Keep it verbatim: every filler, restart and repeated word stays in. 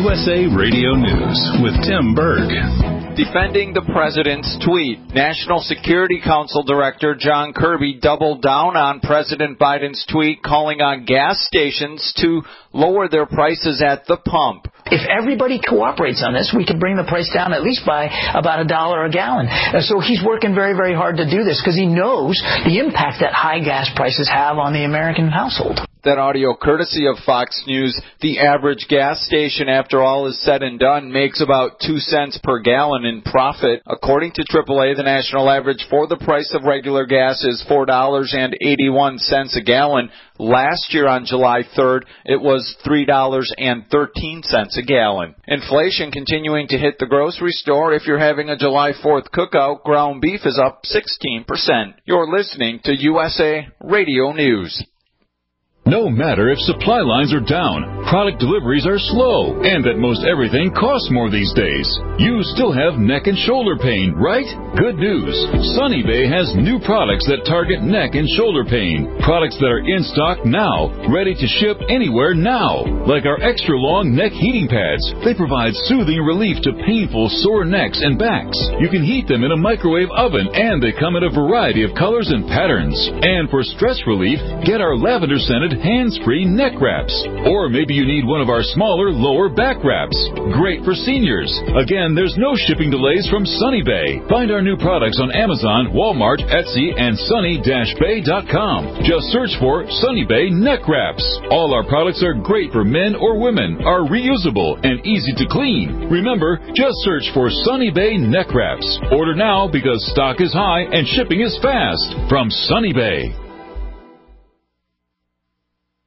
U S A Radio News with Tim Berg. Defending the president's tweet, National Security Council Director John Kirby doubled down on President Biden's tweet calling on gas stations to lower their prices at the pump. If everybody cooperates on this, we can bring the price down at least by about a dollar a gallon. Uh, so he's working very, very hard to do this because he knows the impact that high gas prices have on the American household. That audio courtesy of Fox News. The average gas station, after all is said and done, makes about two cents per gallon in profit. According to triple A, the national average for the price of regular gas is four dollars and eighty-one cents a gallon. Last year on July third, it was three dollars and thirteen cents a gallon. Inflation continuing to hit the grocery store. If you're having a July fourth cookout, ground beef is up sixteen percent. You're listening to U S A Radio News. No matter if supply lines are down, product deliveries are slow, and that most everything costs more these days, you still have neck and shoulder pain, right? Good news. Sunny Bay has new products that target neck and shoulder pain. Products that are in stock now, ready to ship anywhere now. Like our extra long neck heating pads. They provide soothing relief to painful sore necks and backs. You can heat them in a microwave oven, and they come in a variety of colors and patterns. And for stress relief, get our lavender scented hands-free neck wraps. Or maybe you need one of our smaller lower back wraps. Great for seniors. Again, there's no shipping delays from Sunny Bay. Find our new products on Amazon, Walmart, Etsy, and sunny dash bay dot com. Just search for Sunny Bay neck wraps. All our products are great for men or women, are reusable, and easy to clean. Remember, just search for Sunny Bay neck wraps. Order now because stock is high and shipping is fast. From Sunny Bay.